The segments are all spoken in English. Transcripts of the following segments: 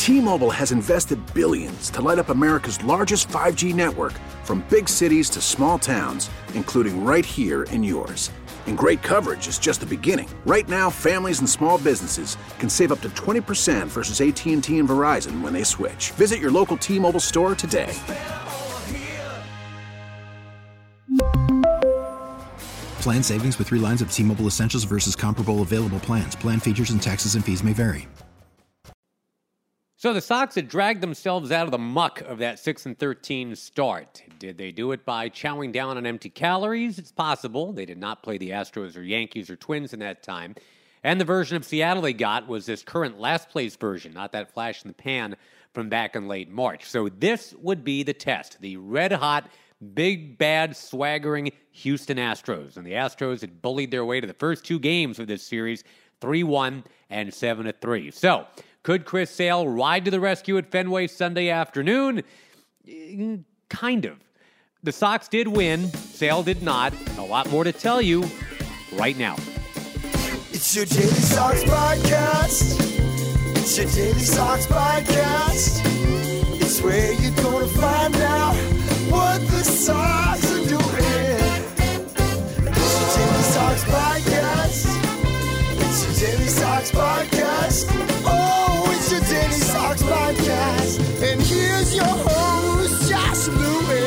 T-Mobile has invested billions to light up America's largest 5G network, from big cities to small towns, including right here in yours. And great coverage is just the beginning. Right now, families and small businesses can save up to 20% versus AT&T and Verizon when they switch. Visit your local T-Mobile store today. Plan savings with 3 lines of T-Mobile Essentials versus comparable available plans. Plan features and taxes and fees may vary. So the Sox had dragged themselves out of the muck of that 6-13 start. Did they do it by chowing down on empty calories? It's possible. They did not play the Astros or Yankees or Twins in that time. And the version of Seattle they got was this current last-place version, not that flash in the pan from back in late March. So this would be the test, the red-hot, big, bad, swaggering Houston Astros. And the Astros had bullied their way to the first 2 games of this series, 3-1 and 7-3. So could Chris Sale ride to the rescue at Fenway Sunday afternoon? Kind of. The Sox did win. Sale did not. A lot more to tell you right now. It's your Daily Sox podcast. It's your Daily Sox podcast. It's where you're going to find out what the Sox are doing. It's your Daily Sox podcast. It's your Daily Sox podcast. Oh, it's your Daily Sox podcast. And here's your host, Josh Lewin.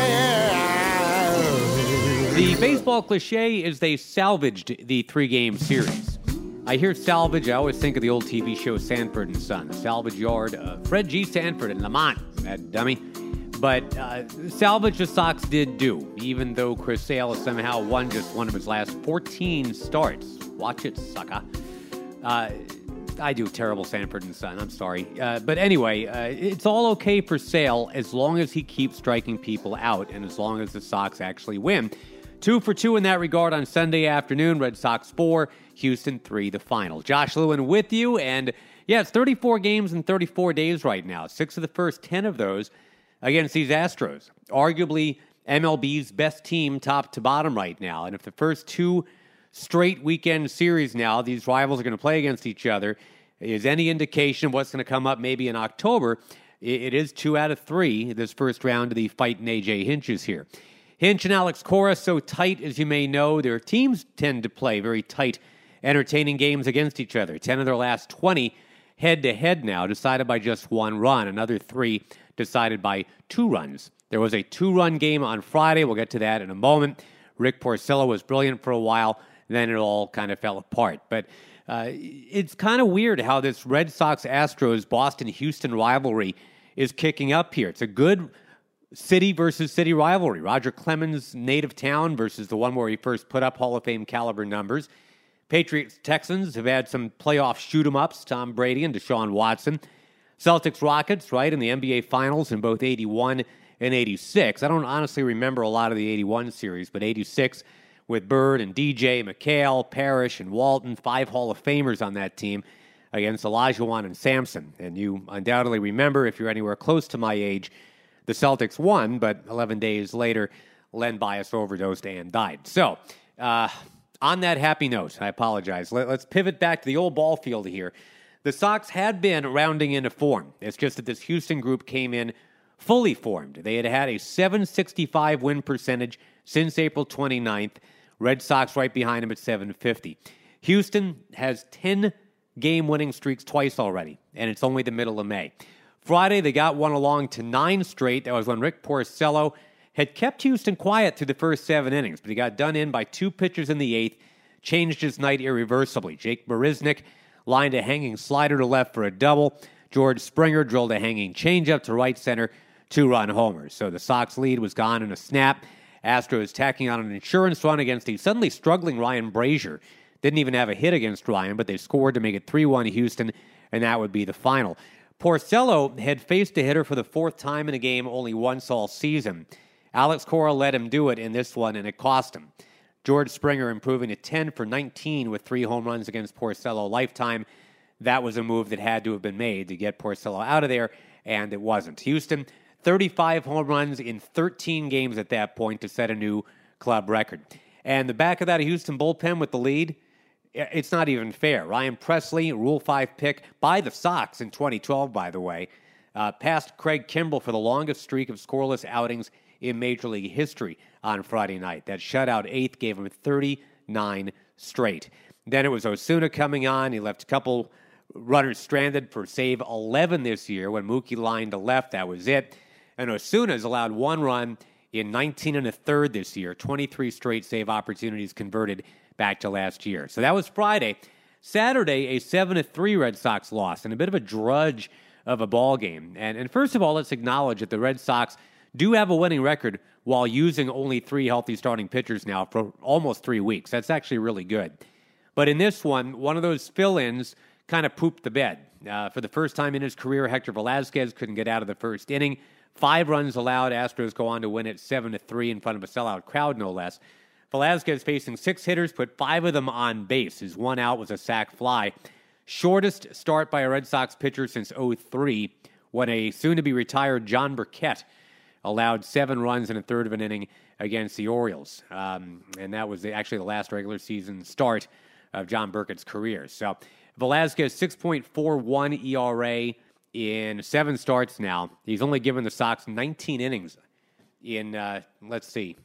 The baseball cliche is they salvaged the 3-game series. I hear salvage, I always think of the old TV show Sanford and Son, the salvage yard of Fred G. Sanford and Lamont, that dummy. But salvage the Sox did do, even though Chris Sale has somehow won just one of his last 14 starts. Watch it, sucker. I do terrible Sanford and Son, I'm sorry. But anyway, it's all okay for Sale as long as he keeps striking people out and as long as the Sox actually win. 2 for 2 in that regard on Sunday afternoon. Red Sox 4, Houston 3, the final. Josh Lewin with you, and yeah, it's 34 games in 34 days right now. 6 of the first 10 of those against these Astros. Arguably MLB's best team top to bottom right now. And if the first 2 straight weekend series now, these rivals are going to play against each other, is any indication of what's going to come up maybe in October, it is 2 out of 3 this first round of the fighting A.J. Hinches here. Hinch and Alex Cora, so tight as you may know, their teams tend to play very tight, entertaining games against each other. 10 of their last 20 head-to-head now, decided by just 1 run. Another 3 decided by 2 runs. There was a 2-run game on Friday. We'll get to that in a moment. Rick Porcello was brilliant for a while. Then it all kind of fell apart. But it's kind of weird how this Red Sox-Astros Boston-Houston rivalry is kicking up here. It's a good city versus city rivalry. Roger Clemens' native town versus the one where he first put up Hall of Fame caliber numbers. Patriots-Texans have had some playoff shoot-em-ups, Tom Brady and Deshaun Watson. Celtics-Rockets, right, in the NBA Finals in both 81 and 86. I don't honestly remember a lot of the 81 series, but 86 with Bird and DJ, McHale, Parrish, and Walton, 5 Hall of Famers on that team against Olajuwon and Sampson. And you undoubtedly remember, if you're anywhere close to my age, the Celtics won, but 11 days later, Len Bias overdosed and died. So, on that happy note, I apologize. Let's pivot back to the old ball field here. The Sox had been rounding into form. It's just that this Houston group came in fully formed. They had had a .765 win percentage since April 29th. Red Sox right behind them at .750. Houston has 10 game-winning streaks twice already, and it's only the middle of May. Friday, they got one along to 9 straight. That was when Rick Porcello had kept Houston quiet through the first 7 innings, but he got done in by 2 pitchers in the 8th, changed his night irreversibly. Jake Marisnick lined a hanging slider to left for a double. George Springer drilled a hanging changeup to right center, 2-run homers. So the Sox lead was gone in a snap. Astros tacking on an insurance run against the suddenly struggling Ryan Brazier. Didn't even have a hit against Ryan, but they scored to make it 3-1 Houston, and that would be the final. Porcello had faced a hitter for the 4th time in a game only once all season. Alex Cora let him do it in this one, and it cost him. George Springer improving to 10 for 19 with 3 home runs against Porcello lifetime. That was a move that had to have been made to get Porcello out of there, and it wasn't. Houston, 35 home runs in 13 games at that point to set a new club record. And the back of that Houston bullpen with the lead, It's not even fair. Ryan Presley, Rule 5 pick by the Sox in 2012, by the way, passed Craig Kimbrell for the longest streak of scoreless outings in Major League history on Friday night. That shutout eighth gave him 39 straight. Then it was Osuna coming on. He left a couple runners stranded for save 11 this year. When Mookie lined to left, that was it. And Osuna has allowed one run in 19 and a third this year. 23 straight save opportunities converted back to last year. So that was Friday. Saturday, a 7-3 Red Sox loss and a bit of a drudge of a ball game. And first of all, let's acknowledge that the Red Sox do have a winning record while using only 3 healthy starting pitchers now for almost 3 weeks. That's actually really good. But in this one of those fill-ins kind of pooped the bed. For the first time in his career, Hector Velasquez couldn't get out of the first inning. 5 runs allowed. Astros go on to win it 7-3 in front of a sellout crowd, no less. Velasquez facing 6 hitters, put 5 of them on base. His one out was a sac fly. Shortest start by a Red Sox pitcher since 2003, when a soon-to-be-retired John Burkett allowed 7 runs in a third of an inning against the Orioles. And that was actually the last regular season start of John Burkett's career. So Velasquez, 6.41 ERA in 7 starts now. He's only given the Sox 19 innings in, 19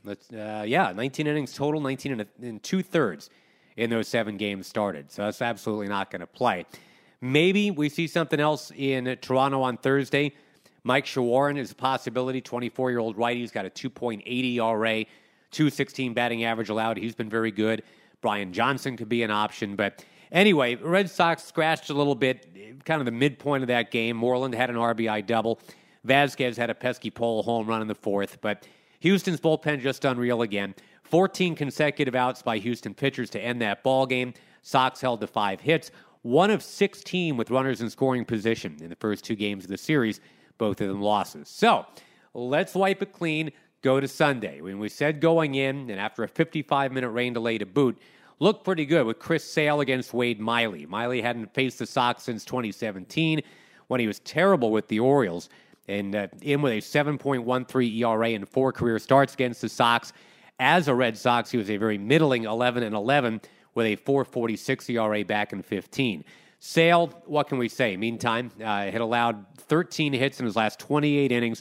innings total, 19 and 2/3 in those 7 games started. So that's absolutely not going to play. Maybe we see something else in Toronto on Thursday. Mike Shawaryn is a possibility. 24-year-old righty. He's got a 2.80 ERA, 216 batting average allowed. He's been very good. Brian Johnson could be an option. But anyway, Red Sox scratched a little bit, kind of the midpoint of that game. Moreland had an RBI double. Vasquez had a pesky pole home run in the 4th. But Houston's bullpen just unreal again. 14 consecutive outs by Houston pitchers to end that ball game. Sox held to 5 hits. 1 of 16 with runners in scoring position in the first 2 games of the series. Both of them losses. So let's wipe it clean, go to Sunday. When we said going in, and after a 55-minute rain delay to boot, looked pretty good with Chris Sale against Wade Miley. Miley hadn't faced the Sox since 2017 when he was terrible with the Orioles. And in with a 7.13 ERA and 4 career starts against the Sox. As a Red Sox, he was a very middling 11-11 with a 4.46 ERA back in 15. Sale, what can we say? Meantime, had allowed 13 hits in his last 28 innings,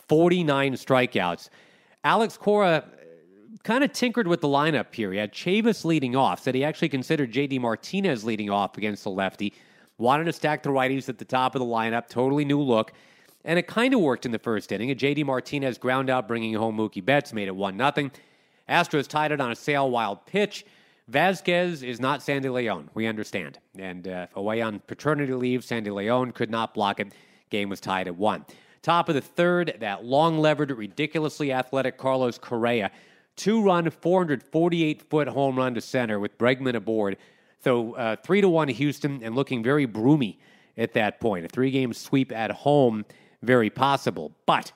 49 strikeouts. Alex Cora kind of tinkered with the lineup here. He had Chavis leading off, said he actually considered J.D. Martinez leading off against the lefty, wanted to stack the righties at the top of the lineup, totally new look, and it kind of worked in the first inning. A J.D. Martinez ground out bringing home Mookie Betts made it 1-0. Astros tied it on a Sale wild pitch. Vasquez is not Sandy Leon, we understand. And away on paternity leave, Sandy Leon could not block it. Game was tied at 1. Top of the 3rd, that long-levered, ridiculously athletic Carlos Correa. 2-run, 448-foot home run to center with Bregman aboard. So 3-1 Houston and looking very broomy at that point. A 3-game sweep at home, very possible. But,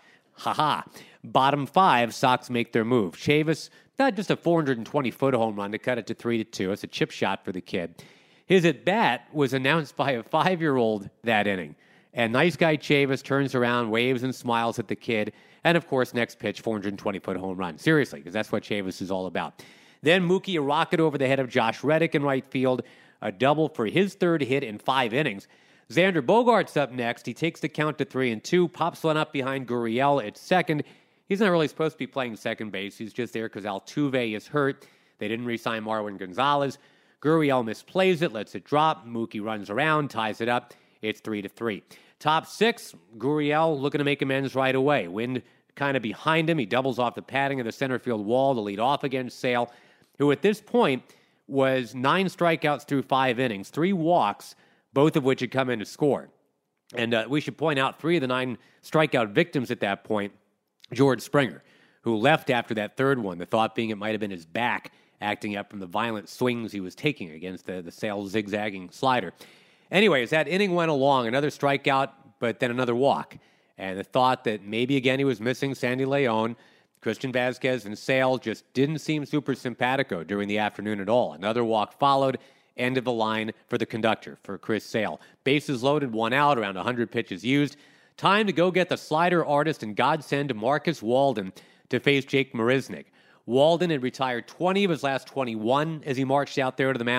bottom 5, Sox make their move. Chavis, not just a 420-foot home run to cut it to 3-2. It's a chip shot for the kid. His at-bat was announced by a 5-year-old that inning. And nice guy Chavis turns around, waves and smiles at the kid. And, of course, next pitch, 420-foot home run. Seriously, because that's what Chavis is all about. Then Mookie, a rocket over the head of Josh Reddick in right field. A double for his 3rd hit in 5 innings. Xander Bogaerts up next. He takes the count to 3-2, pops one up behind Gurriel at second. He's not really supposed to be playing second base. He's just there because Altuve is hurt. They didn't re-sign Marwin Gonzalez. Gurriel misplays it, lets it drop. Mookie runs around, ties it up. It's 3-3. Top 6, Gurriel looking to make amends right away. Wind kind of behind him. He doubles off the padding of the center field wall to lead off against Sale, who at this point was 9 strikeouts through 5 innings, 3 walks, both of which had come in to score. And we should point out 3 of the 9 strikeout victims at that point, George Springer, who left after that 3rd one, the thought being it might have been his back acting up from the violent swings he was taking against the Sale zigzagging slider. Anyway, as that inning went along, another strikeout, but then another walk. And the thought that maybe again he was missing Sandy Leon, Christian Vasquez and Sale just didn't seem super simpatico during the afternoon at all. Another walk followed, end of the line for the conductor, for Chris Sale. Bases loaded, 1 out, around 100 pitches used. Time to go get the slider artist and godsend Marcus Walden to face Jake Marisnick. Walden had retired 20 of his last 21 as he marched out there to the mound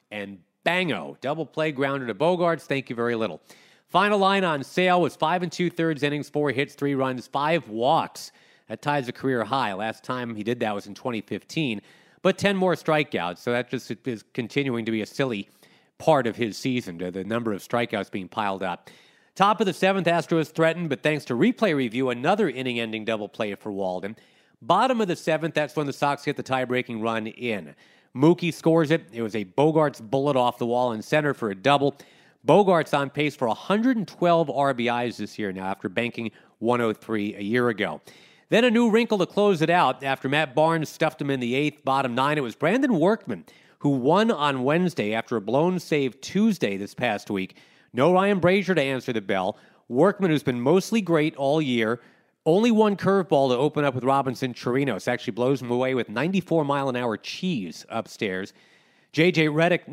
and bango. Double play, grounder to Bogaerts. Thank you very little. Final line on Sale was 5 2/3 innings, 4 hits, 3 runs, 5 walks. That ties a career high. Last time he did that was in 2015. But 10 more strikeouts, so that just is continuing to be a silly part of his season, the number of strikeouts being piled up. Top of the 7th, Astros threatened, but thanks to replay review, another inning-ending double play for Walden. Bottom of the 7th, that's when the Sox hit the tie-breaking run in. Mookie scores it. It was a Bogaerts bullet off the wall in center for a double. Bogaerts on pace for 112 RBIs this year now after banking 103 a year ago. Then a new wrinkle to close it out. After Matt Barnes stuffed him in the 8th, bottom 9, it was Brandon Workman, who won on Wednesday after a blown save Tuesday this past week. No Ryan Brazier to answer the bell. Workman, who's been mostly great all year, only one curveball to open up with Robinson Chirinos. Actually blows him away with 94-mile-an-hour cheese upstairs. Josh Reddick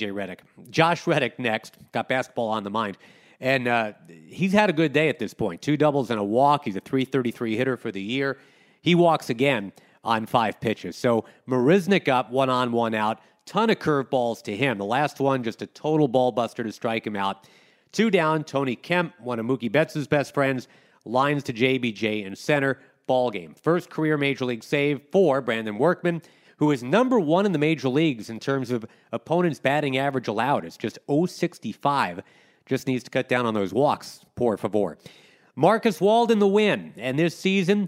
next. Got basketball on the mind. And he's had a good day at this point. 2 doubles and a walk. He's a .333 hitter for the year. He walks again on 5 pitches. So Marisnick up, 1 on, 1 out. Ton of curveballs to him. The last one, just a total ball buster to strike him out. 2 down, Tony Kemp, one of Mookie Betts' best friends, lines to JBJ in center. Ball game. First career Major League save for Brandon Workman, who is number 1 in the major leagues in terms of opponents' batting average allowed. It's just .065. Just needs to cut down on those walks, por favor. Marcus Walden the win, and this season,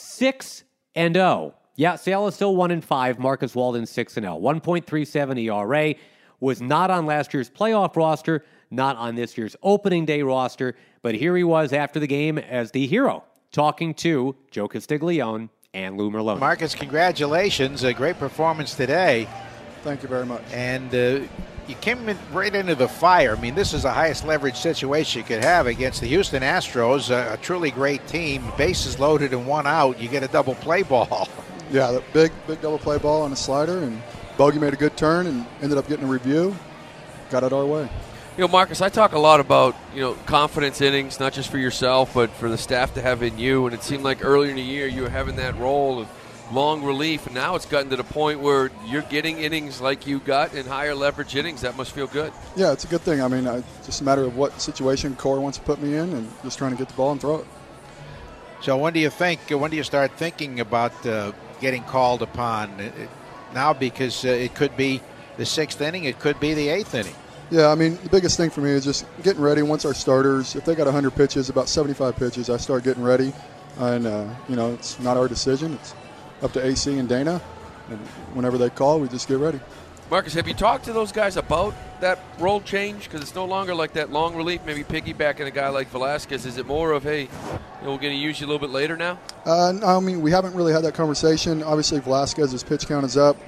6-0. Yeah, Sale is still 1-5. Marcus Walden 6-0. 1.37 ERA. Was not on last year's playoff roster, not on this year's opening day roster, but here he was after the game as the hero, talking to Joe Castiglione and Lou Merlone. Marcus, congratulations. A great performance today. Thank you very much. And you came right into the fire. I mean, this is the highest leverage situation you could have against the Houston Astros, a truly great team. Bases loaded and 1 out. You get a double play ball. Yeah, the big double play ball on a slider, and Bogey made a good turn and ended up getting a review. Got it our way. Marcus, I talk a lot about, confidence innings, not just for yourself, but for the staff to have in you. And it seemed like earlier in the year you were having that role of long relief, and now it's gotten to the point where you're getting innings like you got in higher leverage innings. That must feel good. Yeah, it's a good thing. I mean, it's just a matter of what situation Cora wants to put me in and just trying to get the ball and throw it. So when do you start thinking about getting called upon now? Because it could be the 6th inning, it could be the 8th inning. Yeah, I mean, the biggest thing for me is just getting ready. Once our starters, if they got 100 pitches, about 75 pitches, I start getting ready. And, it's not our decision. It's up to AC and Dana. And whenever they call, we just get ready. Marcus, have you talked to those guys about that role change? Because it's no longer like that long relief, maybe piggybacking a guy like Velasquez. Is it more of, hey, we're going to use you a little bit later now? No, I mean, we haven't really had that conversation. Obviously, Velasquez's pitch count is up.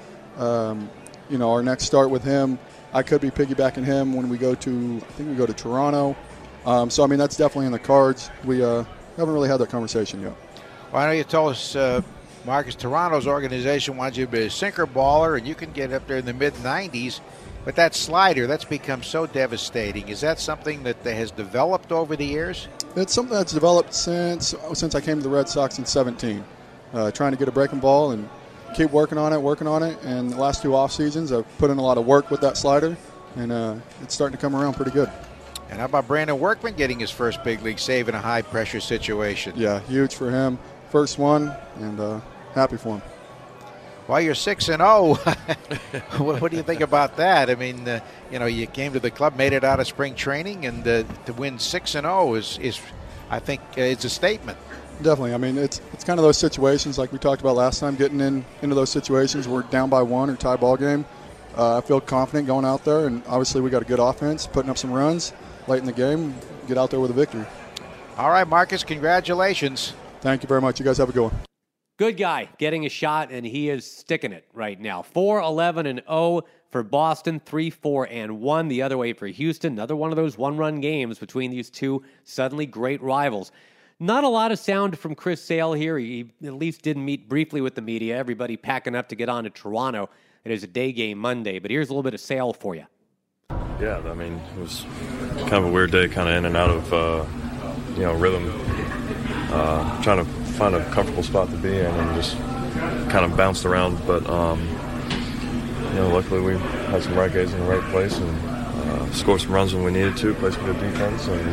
Our next start with him, I could be piggybacking him when we go to Toronto. So, I mean, that's definitely in the cards. We haven't really had that conversation yet. Well, I know you told us, Marcus, Toronto's organization wants you to be a sinker baller, and you can get up there in the mid-90s. But that slider, that's become so devastating. Is that something that has developed over the years? It's something that's developed since I came to the Red Sox in 2017. Trying to get a breaking ball and keep working on it. And the last 2 off seasons, I've put in a lot of work with that slider, and it's starting to come around pretty good. And how about Brandon Workman getting his first big league save in a high-pressure situation? Yeah, huge for him. First one, and happy for him. Well, you're 6-0. What do you think about that? I mean, you came to the club, made it out of spring training, and to win 6-0 is I think, it's a statement. Definitely. I mean, it's kind of those situations like we talked about last time, getting into those situations where we're down by 1 or tie ball game. I feel confident going out there, and obviously we got a good offense, putting up some runs late in the game, get out there with a victory. All right, Marcus, congratulations. Thank you very much. You guys have a good one. Good guy getting a shot, and he is sticking it right now. 4-11-0 for Boston, 3-4-1 the other way for Houston. Another one of those one-run games between these two suddenly great rivals. Not a lot of sound from Chris Sale here. He at least didn't meet briefly with the media. Everybody packing up to get on to Toronto. It is a day game Monday, but here's a little bit of Sale for you. Yeah, I mean, it was kind of a weird day, kind of in and out of, rhythm. Trying to find a comfortable spot to be in and just kind of bounced around. But, luckily we had some right guys in the right place and scored some runs when we needed to, play some good defense, and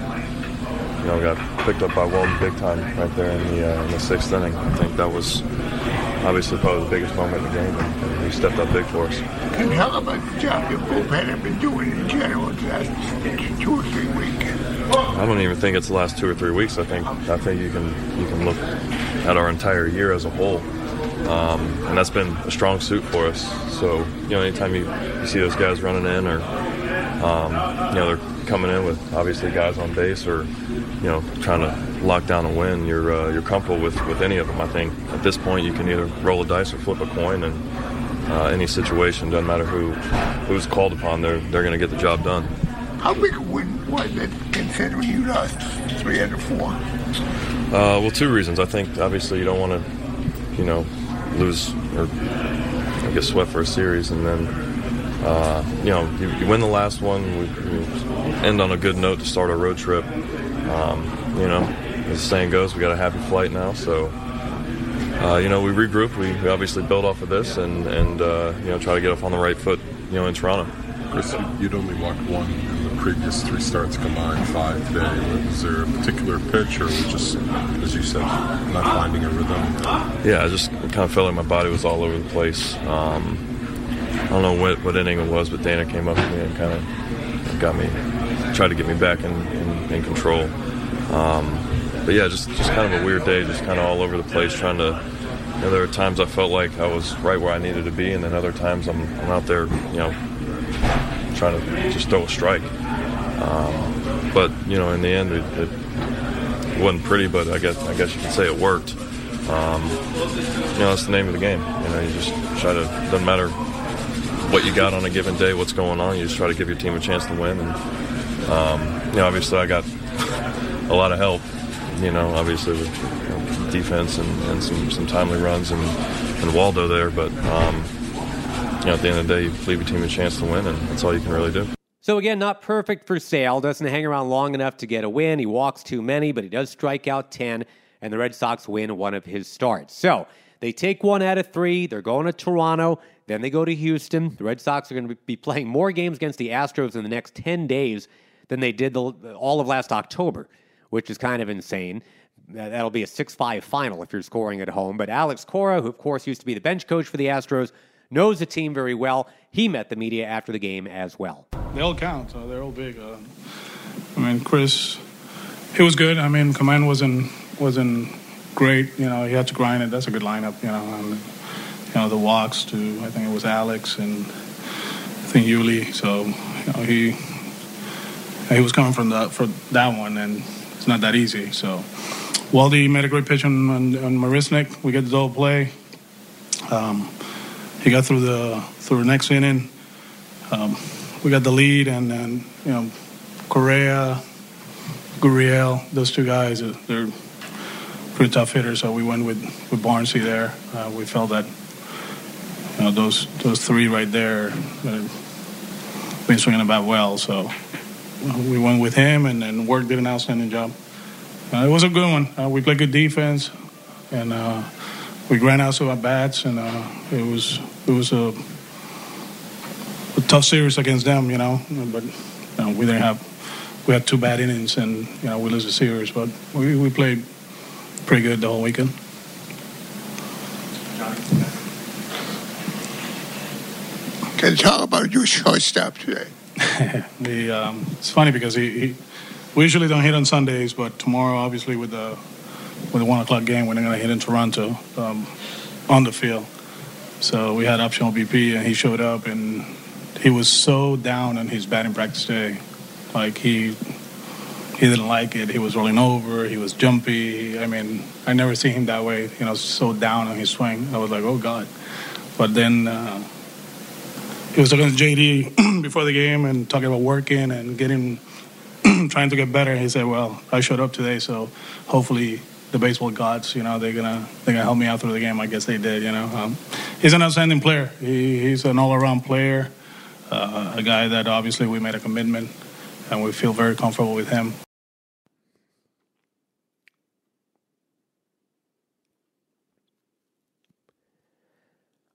got picked up by Walden big time right there in the sixth inning. I think that was obviously probably the biggest moment in the game, and he stepped up big for us. Can you talk about the job your bullpen have been doing in general the last 2 or 3 weeks? I don't even think it's the last 2 or 3 weeks. I think you can look at our entire year as a whole, and that's been a strong suit for us. So anytime you see those guys running in, or they're coming in with obviously guys on base, or trying to lock down a win, you're comfortable with any of them. I think at this point you can either roll a dice or flip a coin, and any situation, doesn't matter who's called upon, they're going to get the job done. How big a win was it considering you lost 3 out of 4? Well, 2 reasons. I think obviously you don't want to lose or get swept for a series, and then you win the last one. We end on a good note to start our road trip. As the saying goes, we got a happy flight now. So, we regrouped. We obviously build off of this and try to get off on the right foot, in Toronto. Chris, you'd only walked 1 in the previous 3 starts combined, 5 today. Was there a particular pitch, or was just, as you said, not finding a rhythm? Yeah, I just kind of felt like my body was all over the place. I don't know what inning it was, but Dana came up to me and kind of tried to get me back in control. But yeah, just kind of a weird day, just kind of all over the place, trying to, there were times I felt like I was right where I needed to be, and then other times I'm out there, trying to just throw a strike. But, in the end, it wasn't pretty, but I guess you could say it worked. That's the name of the game. You just try to, doesn't matter what you got on a given day, what's going on, you just try to give your team a chance to win. And, obviously I got a lot of help, obviously with defense and some timely runs and Waldo there. But, at the end of the day, you leave your team a chance to win, and that's all you can really do. So again, not perfect for Sale. Doesn't hang around long enough to get a win. He walks too many, but he does strike out 10, and the Red Sox win one of his starts. So they take 1 out of 3. They're going to Toronto. Then they go to Houston. The Red Sox are going to be playing more games against the Astros in the next 10 days than they did all of last October, which is kind of insane. That'll be a 6-5 final if you're scoring at home. But Alex Cora, who of course used to be the bench coach for the Astros, knows the team very well. He met the media after the game as well. They all count. They're all big. Chris, he was good. Command wasn't great. He had to grind it. That's a good lineup. And the walks to, I think it was Alex and I think Yuli. So he was coming for that one, and it's not that easy. So Waldy made a great pitch on Marisnik. We get the double play. He got through the next inning. We got the lead, and then Correa, Gurriel, those 2 guys, they're pretty tough hitters. So we went with Barnesy there. We felt that those 3 right there been swinging about well. So we went with him, and then Work did an outstanding job. It was a good one. We played good defense, and we ran out some at bats, and it was a tough series against them, But we had 2 bad innings, and we lose the series. But we played pretty good the whole weekend. Can you talk about your shortstop today? It's funny because we usually don't hit on Sundays, but tomorrow, obviously, with the 1 o'clock game, we're going to hit in Toronto on the field. So we had optional BP, and he showed up, and he was so down on his batting practice day. Like, he didn't like it. He was rolling over. He was jumpy. I never seen him that way, so down on his swing. I was like, oh, God. But then he was talking to JD before the game and talking about working and getting trying to get better. He said, well, I showed up today, so hopefully the baseball gods, they're gonna help me out through the game. I guess they did, He's an outstanding player. He's an all-around player, a guy that obviously we made a commitment, and we feel very comfortable with him.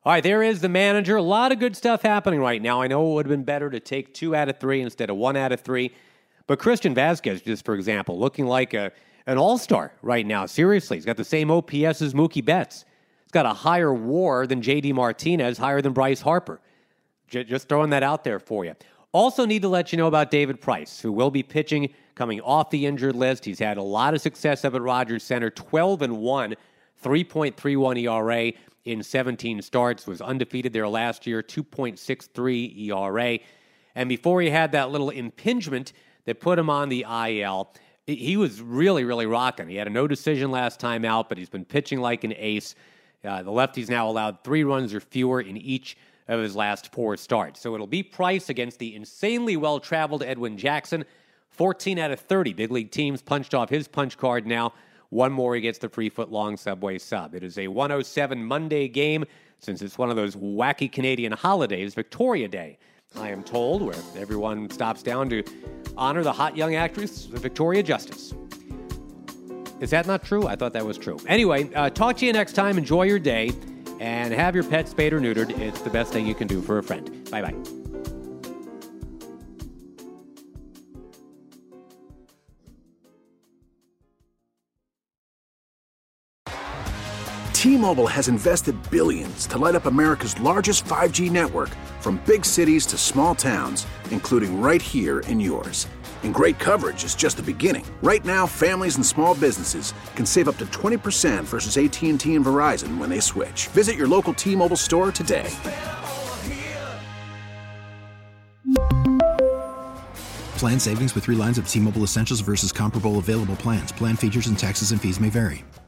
All right, there is the manager. A lot of good stuff happening right now. I know it would have been better to take 2 out of 3 instead of 1 out of 3. But Christian Vasquez, just for example, looking like an all-star right now. Seriously, he's got the same OPS as Mookie Betts. He's got a higher WAR than J.D. Martinez, higher than Bryce Harper. Just throwing that out there for you. Also need to let you know about David Price, who will be pitching coming off the injured list. He's had a lot of success up at Rogers Center, 12-1, 3.31 ERA in 17 starts, was undefeated there last year, 2.63 ERA. And before he had that little impingement that put him on the IL, he was really, really rocking. He had a no decision last time out, but he's been pitching like an ace. The lefty's now allowed 3 runs or fewer in each of his last 4 starts. So it'll be Price against the insanely well-traveled Edwin Jackson. 14 out of 30 big league teams punched off his punch card now. One more, he gets the free foot-long Subway sub. It is a 1:07 Monday game, since it's one of those wacky Canadian holidays, Victoria Day, I am told, where everyone stops down to honor the hot young actress, Victoria Justice. Is that not true? I thought that was true. Anyway, talk to you next time. Enjoy your day, and have your pet spayed or neutered. It's the best thing you can do for a friend. Bye-bye. T-Mobile has invested billions to light up America's largest 5G network, from big cities to small towns, including right here in yours. And great coverage is just the beginning. Right now, families and small businesses can save up to 20% versus AT&T and Verizon when they switch. Visit your local T-Mobile store today. Plan savings with 3 lines of T-Mobile Essentials versus comparable available plans. Plan features and taxes and fees may vary.